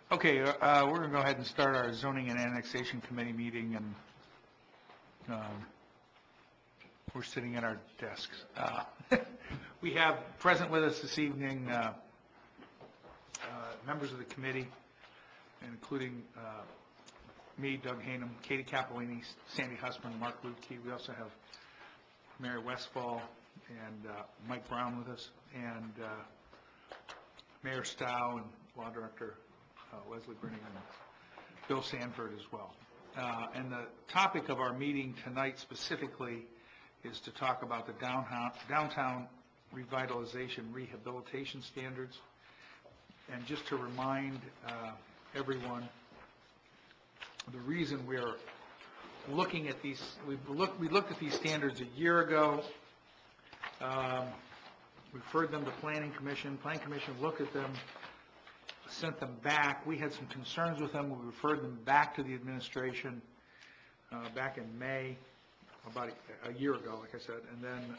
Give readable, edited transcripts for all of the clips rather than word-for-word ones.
Okay, we're going to go ahead and start our Zoning and Annexation Committee meeting, and we're sitting at our desks. We have present with us this evening members of the committee, including me, Doug Hanum, Katie Capolini, Sandy Hussman, Mark Lutke. We also have Mary Westfall and Mike Brown with us, and Mayor Stowe and Law Director Leslie Brennan and Bill Sanford as well. And the topic of our meeting tonight specifically is to talk about the downtown revitalization rehabilitation standards. And just to remind everyone, the reason we're looking at these, we looked at these standards a year ago. Referred them to Planning Commission. Planning Commission looked at them, sent them back. We had some concerns with them. We referred them back to the administration back in May, about a year ago, like I said. And then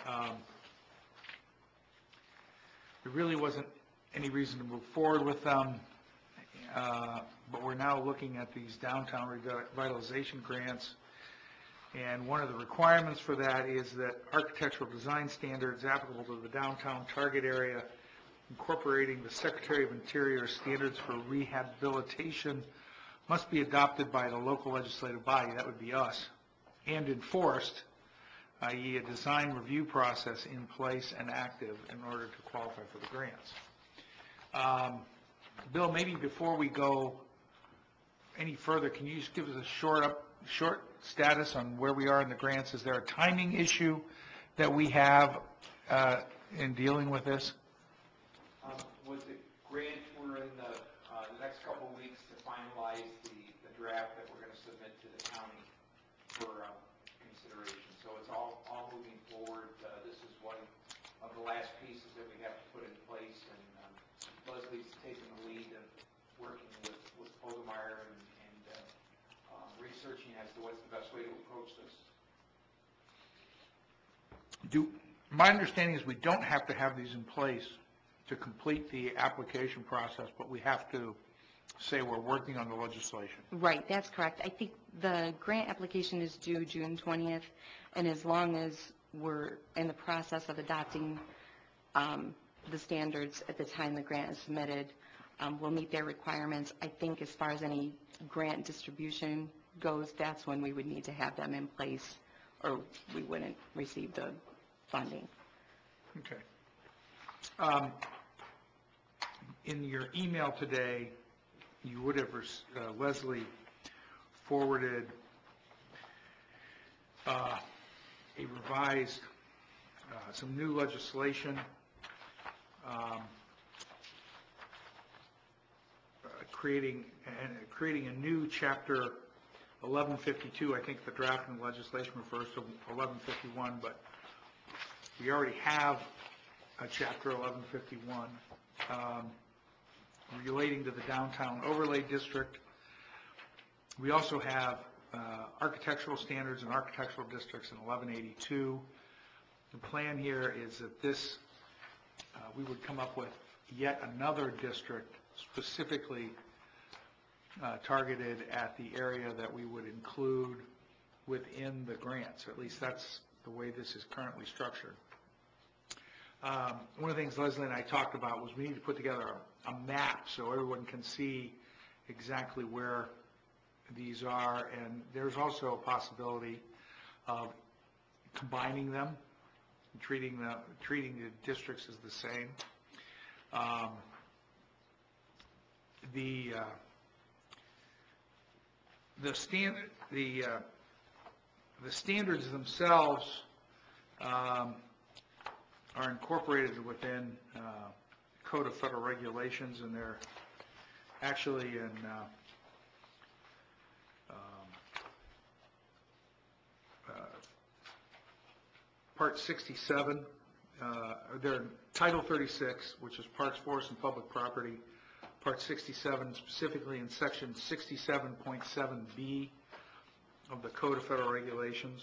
there really wasn't any reason to move forward with them. But we're now looking at these downtown revitalization grants. And one of the requirements for that is that architectural design standards applicable to the downtown target area, incorporating the Secretary of Interior standards for rehabilitation, must be adopted by the local legislative body, that would be us, and enforced, i.e. a design review process in place and active in order to qualify for the grants. Bill, maybe before we go any further, can you just give us a short status on where we are in the grants? Is there a timing issue that we have in dealing with this? With the grant, we're in the next couple of weeks to finalize the draft that we're going to submit to the county for consideration. So it's all moving forward. This is one of the last pieces that we have to put in place, and Leslie's taking the lead of working with Pogemeyer and researching as to what's the best way to approach this. My understanding is we don't have to have these in place to complete the application process, but we have to say we're working on the legislation. Right, that's correct. I think the grant application is due June 20th, and as long as we're in the process of adopting the standards at the time the grant is submitted, we'll meet their requirements. I think as far as any grant distribution goes, that's when we would need to have them in place, or we wouldn't receive the funding. Okay. In your email today, you would have, Leslie forwarded a revised, some new legislation creating a new chapter 1152. I think the draft in the legislation refers to 1151, but we already have a chapter 1151 relating to the downtown overlay district. We also have architectural standards and architectural districts in 1182. The plan here is that this, we would come up with yet another district specifically targeted at the area that we would include within the grants. At least that's the way this is currently structured. One of the things Leslie and I talked about was we need to put together a map so everyone can see exactly where these are, and there's also a possibility of combining them, treating the districts as the same. The standards themselves are incorporated within Code of Federal Regulations, and they're actually in Part 67. They're in Title 36, which is Parks, Forests, and Public Property. Part 67, specifically in Section 67.7B of the Code of Federal Regulations.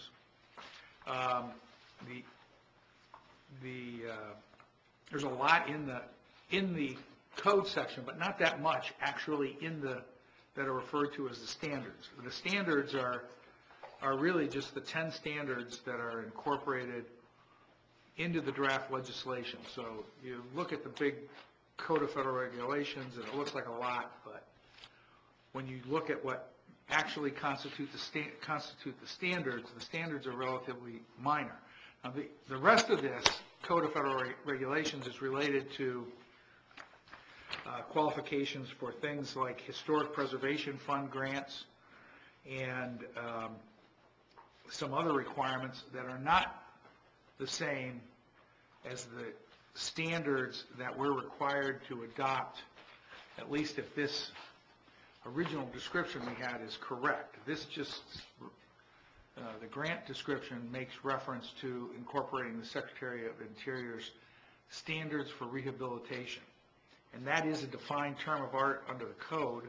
There's a lot in the code section, but not that much actually that are referred to as the standards. The standards are really just the 10 standards that are incorporated into the draft legislation. So you look at the big Code of Federal Regulations, and it looks like a lot, but when you look at what actually constitute the standards are relatively minor. Now, the rest of this Code of Federal Regulations is related to qualifications for things like Historic Preservation Fund grants and some other requirements that are not the same as the standards that we're required to adopt, at least if this original description we had is correct. This just, the grant description makes reference to incorporating the Secretary of Interior's standards for rehabilitation. And that is a defined term of art under the code.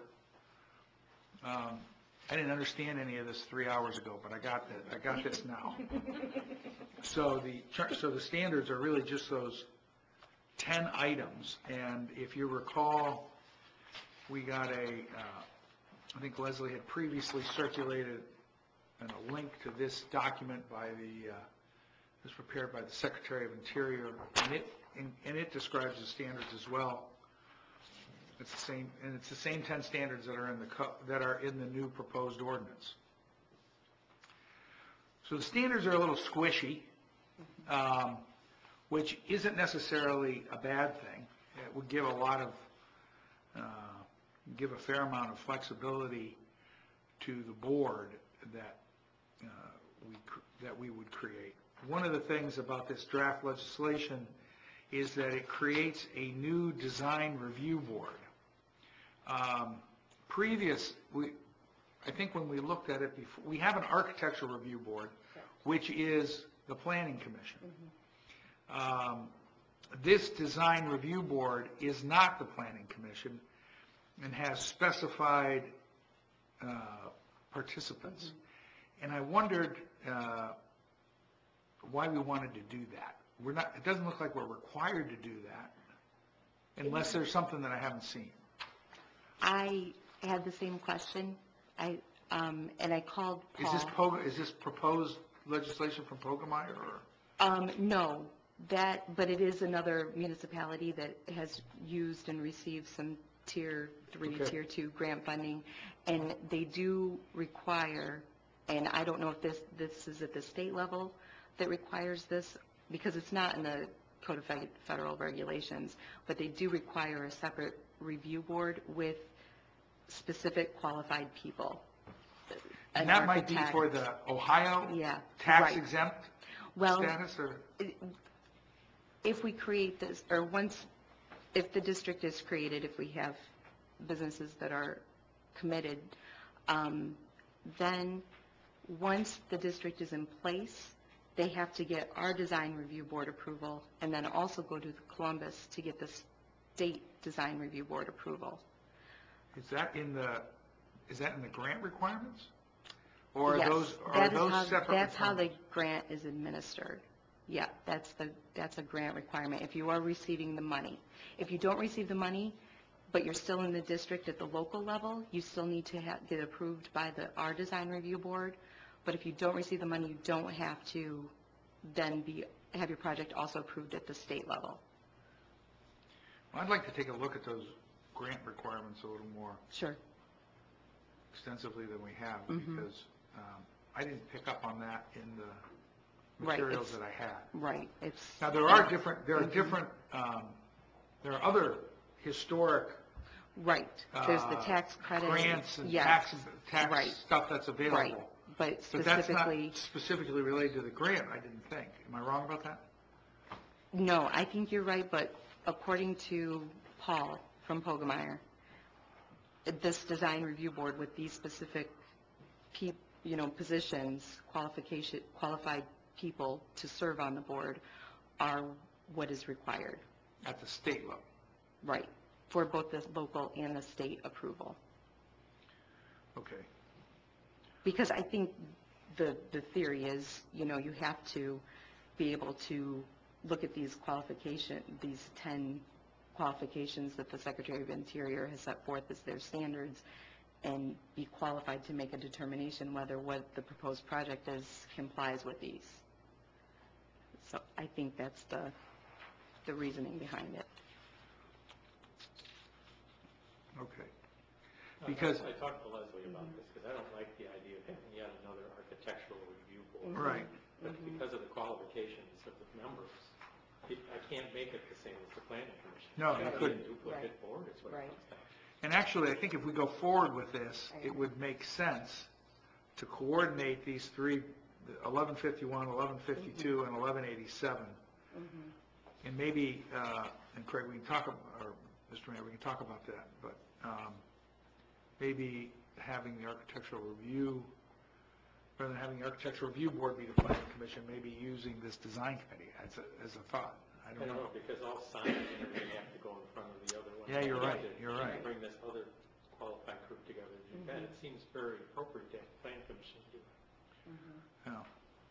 I didn't understand any of this 3 hours ago, but I got this now. So the standards are really just those 10 items. And if you recall, we got I think Leslie had previously circulated a link to this document was prepared by the Secretary of Interior, and it describes the standards as well. It's the same 10 standards that are in the new proposed ordinance. So the standards are a little squishy, which isn't necessarily a bad thing. It would give give a fair amount of flexibility to the board that we would create. One of the things about this draft legislation is that it creates a new design review board. I think when we looked at it before, we have an architectural review board, which is the planning commission. This design review board is not the planning commission and has specified participants. And I wondered why we wanted to do that. It doesn't look like we're required to do that unless there's something that I haven't seen. I had the same question. And I called Paul. Is this proposed legislation from Pogemeyer, or? No, but it is another municipality that has used and received some Tier 3, Okay. Tier 2 grant funding, and they do require, and I don't know if this is at the state level that requires this, because it's not in the Code of Federal Regulations, but they do require a separate review board with specific qualified people. And that might be for the Ohio tax exempt status, or? If we create this, or if the district is created, if we have businesses that are committed, then once the district is in place, they have to get our design review board approval, and then also go to Columbus to get the state design review board approval. Is that in the grant requirements? Or Yes, are those separate? That's how the grant is administered. Yeah, that's a grant requirement, if you are receiving the money. If you don't receive the money, but you're still in the district at the local level, you still need to get approved by our design review board. But if you don't receive the money, you don't have to then have your project also approved at the state level. Well, I'd like to take a look at those grant requirements a little more Sure. extensively than we have, Mm-hmm. because I didn't pick up on that in the materials that I had. Right. Now, there are other historic Right. There's the tax credit. grants and Yes. tax Right. stuff that's available. Right. But But that's not specifically, specifically related to the grant, I didn't think. Am I wrong about that? no, I think you're right, but according to Paul from Pogemeyer, this design review board with these specific positions, qualified people to serve on the board are what is required. At the state level? Right. For both the local and the state approval. Okay. Because I think the theory is, you have to be able to look at these 10 qualifications that the Secretary of Interior has set forth as their standards and be qualified to make a determination whether what the proposed project is complies with these. So I think that's the reasoning behind it. Okay. Because, I talked to Leslie about this, because I don't like the idea of having yet another architectural review board. right, But because of the qualifications of the members, I can't make it the same as the planning commission. No, you It's gotta be couldn't. a duplicate board, is what Right. it comes down to. and actually, I think if we go forward with this, it would make sense to coordinate these three, 1151, 1152, and 1187. And maybe, and Craig, we can talk, or Mr. Mayor, we can talk about that, but maybe having the architectural review, rather than having the architectural review board be the planning commission, maybe using this design committee as a thought. I don't know. Because all signs and everything have to go in front of the other one. Yeah, you're You have right, to- you're you right. Bring this other qualified group together. And it seems very appropriate to have the planning commission do it. Yeah.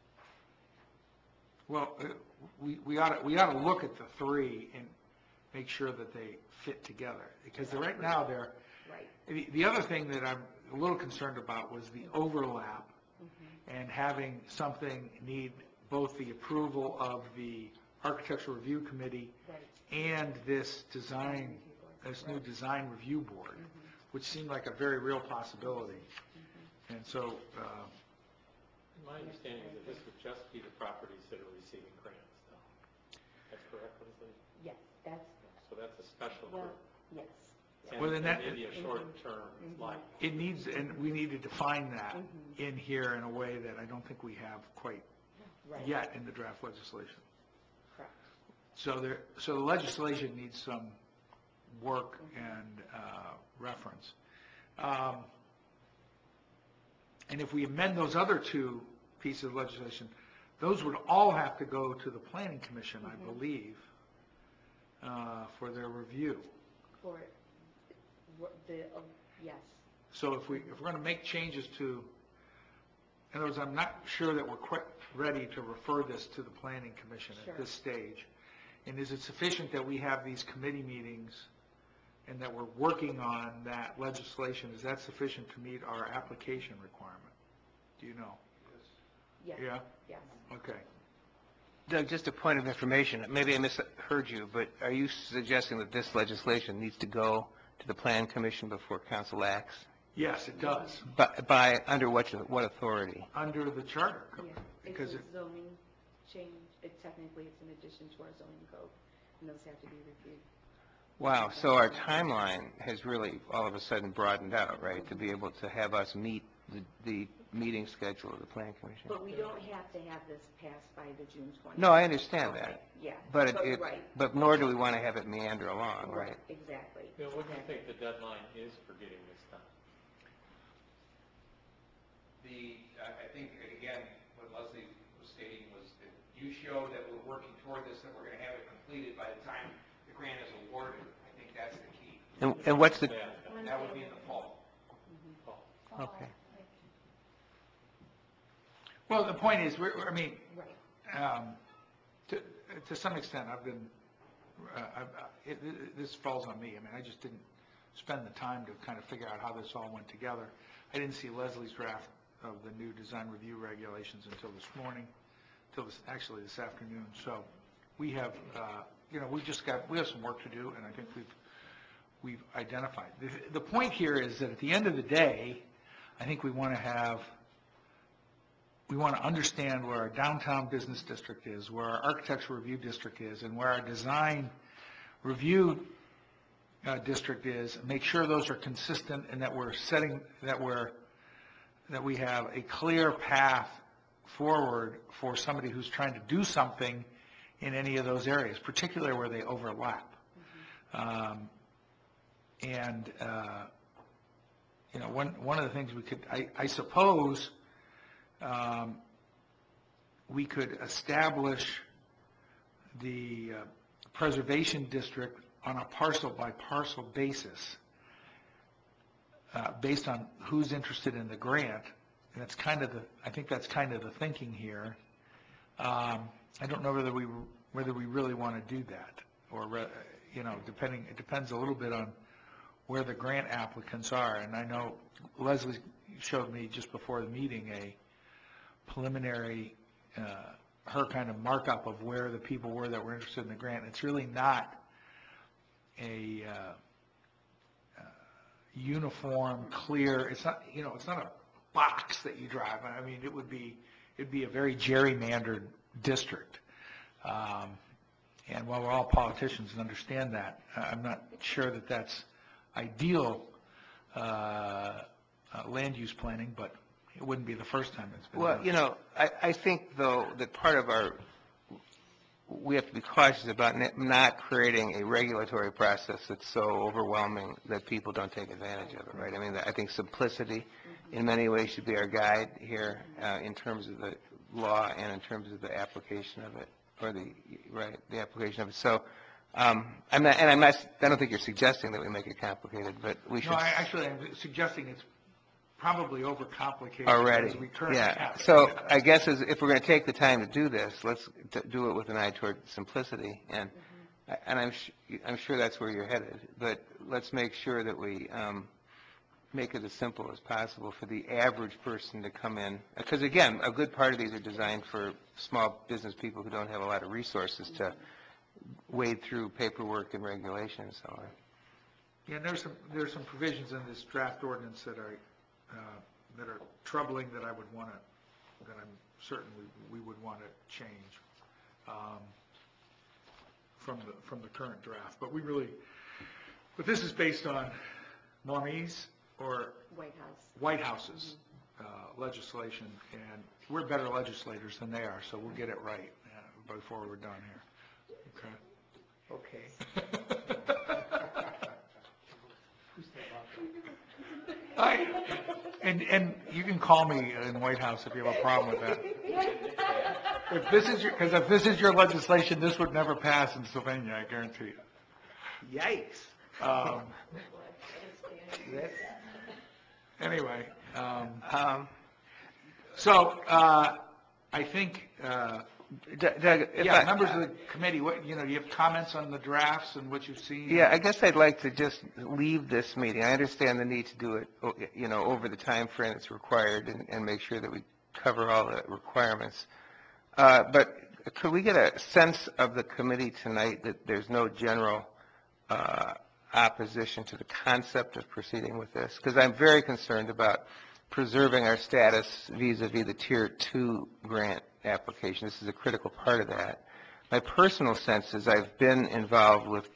Well, we ought to look at the three and make sure that they fit together, because right now they're, Right. the other thing that I'm a little concerned about was the overlap and having something need both the approval of the Architectural Review Committee Right. and this new design review board, which seemed like a very real possibility. And so, My understanding is that this would just be the properties that are receiving grants, though. That's correct, Leslie? Yes, that's, So that's a special well, group. yes. And Well, then that- maybe a short-term like. it needs, and we need to define that in here in a way that I don't think we have quite Right. yet in the draft legislation. Correct. So the legislation needs some work and reference. And if we amend those other two pieces of legislation, those would all have to go to the planning commission, I believe, for their review. For the, yes. So if we're going to make changes to, in other words, I'm not sure that we're quite ready to refer this to the planning commission Sure. at this stage. And is it sufficient that we have these committee meetings and that we're working on that legislation? Is that sufficient to meet our application requirement? Do you know? Yes. Yeah? Yes. Okay. Doug, just a point of information, maybe I misheard you, but are you suggesting that this legislation needs to go to the Plan Commission before council acts? Yes, it does, Under what authority? under the charter. Yeah. Because It's a zoning change. Technically, it's an addition to our zoning code, and those have to be reviewed. Wow, so our timeline has really all of a sudden broadened out, right, to be able to have us meet the meeting schedule of the Plan Commission? But we don't have to have this passed by the June 20th. No, I understand Okay, that. Yeah. But Right. but nor do we want to have it meander along, right? Right, exactly. Bill, what do you Exactly. think the deadline is for getting this done? I think, again, what Leslie was stating was that you show that we're working toward this, that we're going to have it completed by the time the grant is awarded. I think that's the key. And what's the, That would be in the fall. okay. Well, the point is, I mean, Right. to some extent, I've been, this falls on me. I mean, I just didn't spend the time to kind of figure out how this all went together. I didn't see Leslie's draft of the new design review regulations until this morning, actually this afternoon. So we have, we have some work to do, and I think we've identified. The point here is that at the end of the day, I think we want to understand where our downtown business district is, where our architectural review district is, and where our design review district is, and make sure those are consistent and that we have a clear path forward for somebody who's trying to do something in any of those areas, particularly where they overlap. One of the things we could, I suppose, we could establish the preservation district on a parcel-by-parcel basis, based on who's interested in the grant, and that's kind of I think that's kind of the thinking here. I don't know whether we really want to do that, or it depends a little bit on where the grant applicants are. And I know Leslie showed me just before the meeting a preliminary, her kind of markup of where the people were that were interested in the grant. It's really not a uniform, clear, it's not a box that you drive. I mean, it'd be a very gerrymandered district. And while we're all politicians and understand that, I'm not sure that that's ideal land use planning, but it wouldn't be the first time it's been done. Well, I think, though, that part of we have to be cautious about not creating a regulatory process that's so overwhelming that people don't take advantage of it, right? I mean, I think simplicity in many ways should be our guide here in terms of the law and in terms of the application of it, or the application of it. So, I don't think you're suggesting that we make it complicated, but we should. No, I'm suggesting it's probably overcomplicated Already, as we currently yeah. have. So I guess if we're going to take the time to do this, let's do it with an eye toward simplicity, and I'm sure that's where you're headed. But let's make sure that we make it as simple as possible for the average person to come in, because again, a good part of these are designed for small business people who don't have a lot of resources to wade through paperwork and regulations. So. Yeah, and there's some provisions in this draft ordinance that are troubling that I'm certain we would want to change from the current draft. But this is based on normies or White House's legislation, and we're better legislators than they are, so we'll get it right before we're done here. Okay. And you can call me in the White House if you have a problem with that. If this is your legislation, this would never pass in Sylvania, I guarantee you. Yikes. Anyway, so I think, Doug, members of the committee, do you have comments on the drafts and what you've seen? Yeah, I guess I'd like to just leave this meeting. I understand the need to do it, over the time frame that's required and make sure that we cover all the requirements. But could we get a sense of the committee tonight that there's no general opposition to the concept of proceeding with this? Because I'm very concerned about preserving our status vis-a-vis the Tier 2 grant application. This is a critical part of that. My personal sense is I've been involved with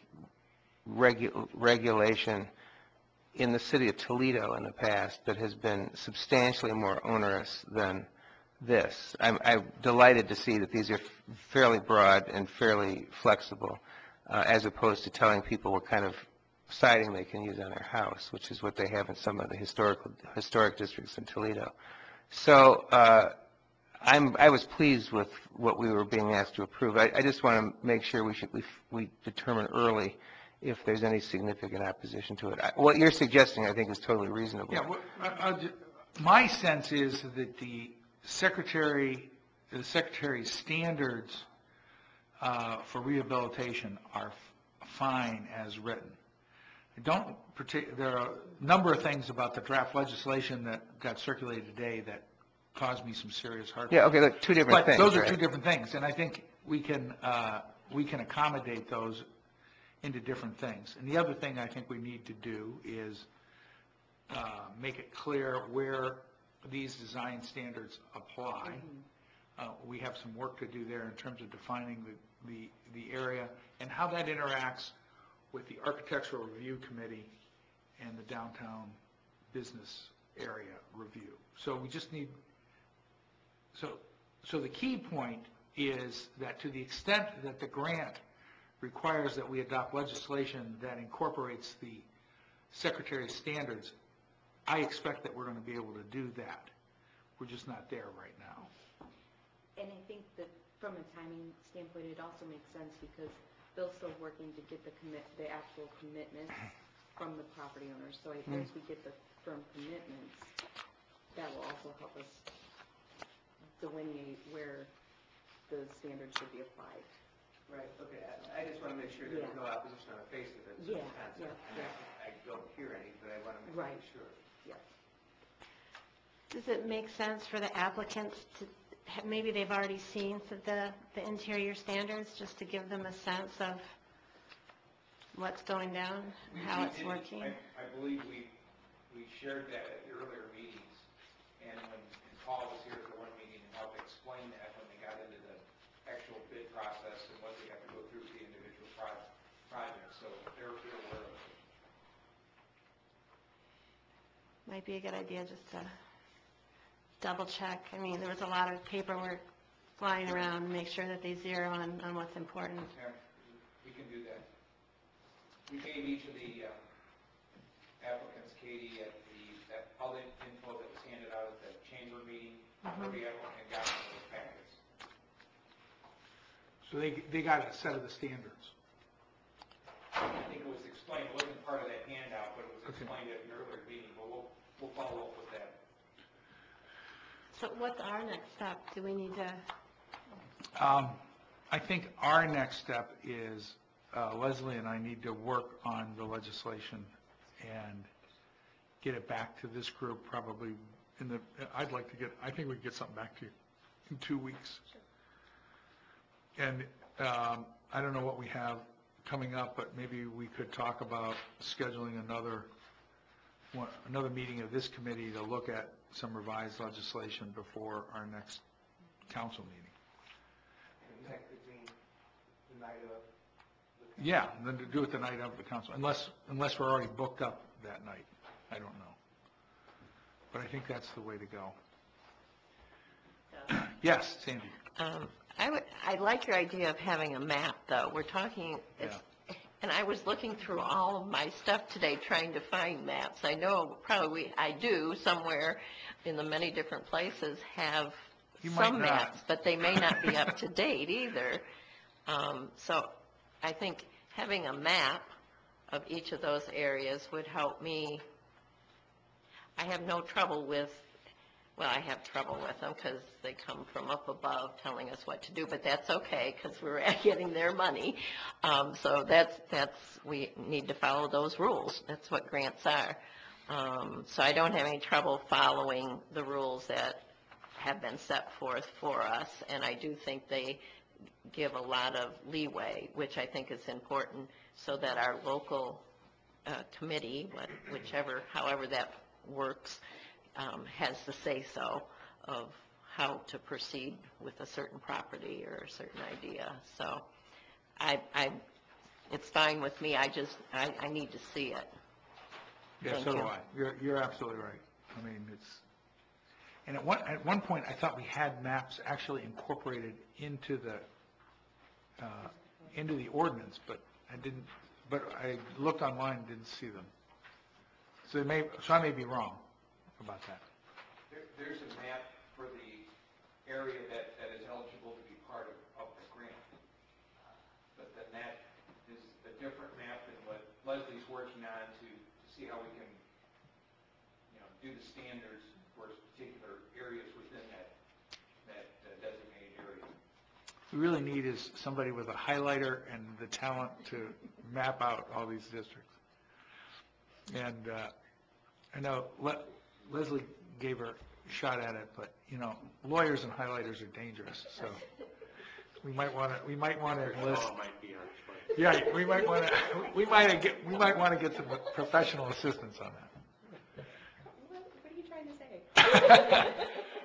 regulation in the city of Toledo in the past that has been substantially more onerous than this. I'm delighted to see that these are fairly broad and fairly flexible, as opposed to telling people what kind of siding they can use on their house, which is what they have in some of the historic districts in Toledo. So I was pleased with what we were being asked to approve. I just want to make sure we determine early if there's any significant opposition to it. What you're suggesting, I think, is totally reasonable. Yeah, my sense is that the secretary's standards for rehabilitation are fine as written. There are a number of things about the draft legislation that got circulated today that caused me some serious heartburn. Yeah, okay, look, two different things. But those are right? two different things, and I think we can accommodate those into different things. And the other thing I think we need to do is make it clear where these design standards apply. We have some work to do there in terms of defining the area and how that interacts with the Architectural Review Committee and the Downtown Business Area Review. So we just need, so the key point is that to the extent that the grant requires that we adopt legislation that incorporates the Secretary's standards, I expect that we're going to be able to do that. We're just not there right now. And I think that from a timing standpoint, it also makes sense because Bill's still working to get the actual commitments from the property owners. So once we get the firm commitments, that will also help us delineate where the standards should be applied. Right, okay, I just want to make sure there's no opposition on the face of it, so Yeah, it's concept. yeah, And I don't hear any, but I want to Right. make sure. Does it make sense for the applicants to, maybe they've already seen the interior standards, just to give them a sense of what's going down, how it's working? I believe we shared that at the earlier meetings, and when Paul was here at the one meeting and helped explain that when they got into the actual bid process and what they have to go through for the individual projects, so they're aware of it. Might be a good idea just to double check. I mean, there was a lot of paperwork flying around, make sure that they zero on what's important. Yeah, we can do that. We gave each of the applicants, Katie, all the info that was handed out at the chamber meeting, every applicant got one of those packets. So they got a set of the standards. I think it was explained, it wasn't part of that handout, but it was explained at an earlier meeting, but we'll follow up with that. So what's our next step? Do we need to, I think our next step is Leslie and I need to work on the legislation and get it back to this group probably I think we can get something back to you in 2 weeks. And I don't know what we have coming up, but maybe we could talk about scheduling another meeting of this committee to look at some revised legislation before our next council meeting. And that could mean the night of. Yeah, and then to do it the night of the council, unless we're already booked up that night. I don't know. But I think that's the way to go. Yes, Sandy? I like your idea of having a map, though. We're talking, and I was looking through all of my stuff today trying to find maps. I know probably I do somewhere in the many different places have some maps, but they may not be up to date either. So I think having a map of each of those areas would help me. I have no trouble with, well, I have trouble with them because they come from up above telling us what to do, but that's okay because we're getting their money. So we need to follow those rules. That's what grants are. So I don't have any trouble following the rules that have been set forth for us, and I do think they give a lot of leeway, which I think is important, so that our local committee, however that works, has the say-so of how to proceed with a certain property or a certain idea. So it's fine with me. I need to see it. Yeah, Thank so do you. I. You're absolutely right. I mean, and at one point, I thought we had maps actually incorporated into the ordinance, but I looked online and didn't see them. So I may be wrong about that. There's a map for the area that is eligible to be part of the grant. But then that is a different map than what Leslie's working on to see how we can, do the standards for particular areas within that designated area. We really need is somebody with a highlighter and the talent to map out all these districts. And I know Leslie gave her a shot at it, but lawyers and highlighters are dangerous. So we might want to enlist. Might be our choice. Yeah, we might want to get some professional assistance on that. What are you trying to say?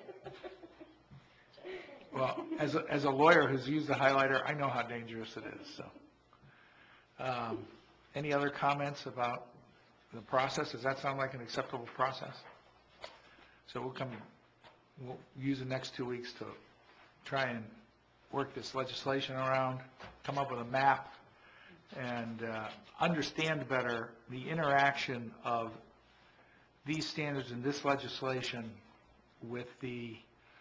Well, as a lawyer who's used the highlighter, I know how dangerous it is. So, any other comments about the process? Does that sound like an acceptable process? So we'll use the next 2 weeks to try and work this legislation around, come up with a map, and understand better the interaction of these standards in this legislation with the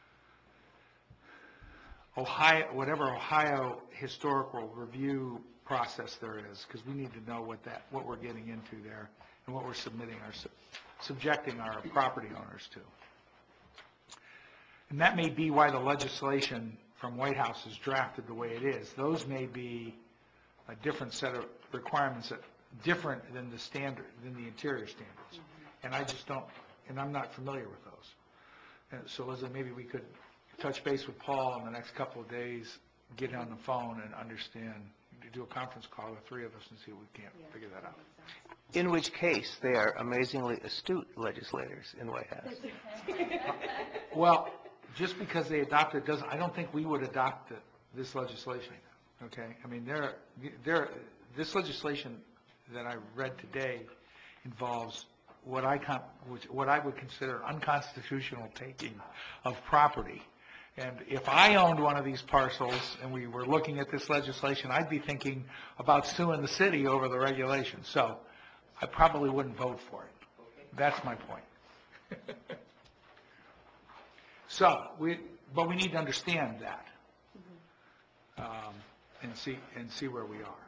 Ohio historical review process there is, because we need to know what we're getting into there and what we're subjecting our property owners to. And that may be why the legislation from White House is drafted the way it is, those may be a different set of requirements, that different than the standard, than the interior standards. And I just don't, and I'm not familiar with those. And so Leslie, maybe we could touch base with Paul in the next couple of days, get on the phone and understand, do a conference call, the three of us, and see if we can't figure that out. In which case, they are amazingly astute legislators in White House. Well, just because they adopted it doesn't, I don't think we would adopt this legislation, okay? I mean, this legislation that I read today involves what I would consider unconstitutional taking of property. And if I owned one of these parcels and we were looking at this legislation, I'd be thinking about suing the city over the regulations. So I probably wouldn't vote for it. That's my point. So, but we need to understand that, and see where we are.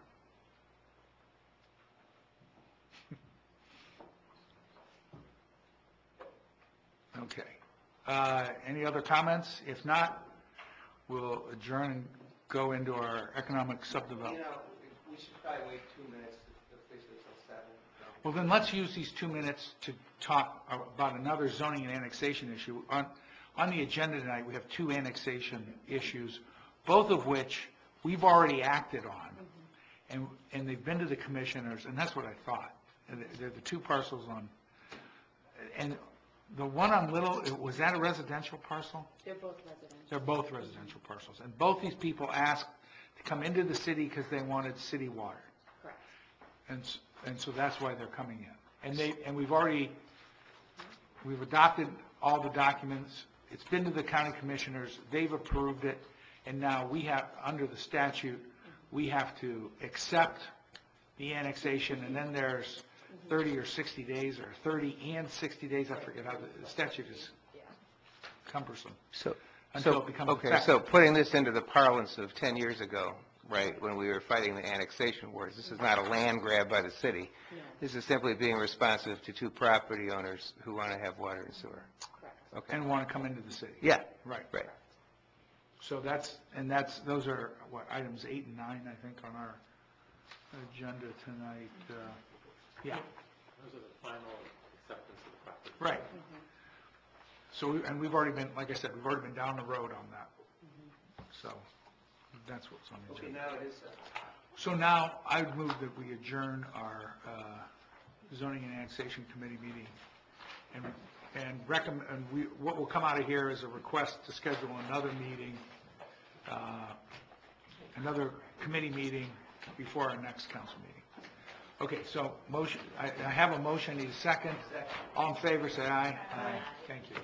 Okay. Any other comments? If not, we'll adjourn and go into our economic subdevelopment. We should probably wait 2 minutes officially till 7. Well, then let's use these 2 minutes to talk about another zoning and annexation issue. On the agenda tonight, we have 2 annexation issues, both of which we've already acted on. And they've been to the commissioners, and that's what I thought. And they're the 2 parcels on, and the one on Little, was that a residential parcel? They're both residential. They're both residential parcels. And both these people asked to come into the city because they wanted city water. Correct. And so that's why they're coming in. And we've adopted all the documents. It's been to the county commissioners. They've approved it. And now we have, under the statute, we have to accept the annexation, and then there's 30 or 60 days, or 30 and 60 days, I forget how the statute is cumbersome. Until it becomes okay, effective. so putting this into the parlance of 10 years ago, right, when we were fighting the annexation wars, this is not a land grab by the city. No. This is simply being responsive to 2 property owners who want to have water and sewer. Correct. Okay. And want to come into the city. Yeah. Right. Right. So those are, what, items 8 and 9, I think, on our agenda tonight. Yeah, Those are the final acceptance of the property. right. So, and we've already been, like I said, we've already been down the road on that. So that's what's on the Okay, agenda. now it is, So now I would move that we adjourn our zoning and annexation committee meeting, and recommend, what will come out of here is a request to schedule another meeting, another committee meeting before our next council meeting. Okay, so motion, I have a motion, need a second. All in favor, say aye. Aye. Thank you.